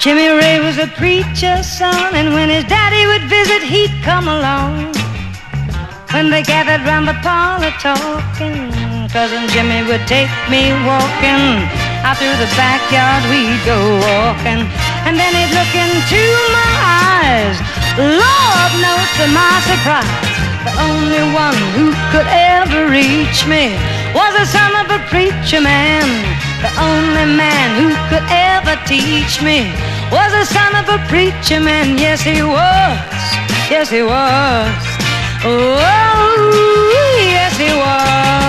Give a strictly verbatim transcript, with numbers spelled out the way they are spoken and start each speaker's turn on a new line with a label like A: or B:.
A: Jimmy Ray was a preacher's son, and when his daddy would visit, he'd come along. When they gathered round the parlor talking, Cousin Jimmy would take me walking. Out through the backyard we'd go walking, and then he'd look into my eyes. Lord knows to my surprise, the only one who could ever reach me was the son of a preacher man. The only man who could ever teach me was the son of a preacher man. Yes, he was. Yes, he was. Oh, yes, he was.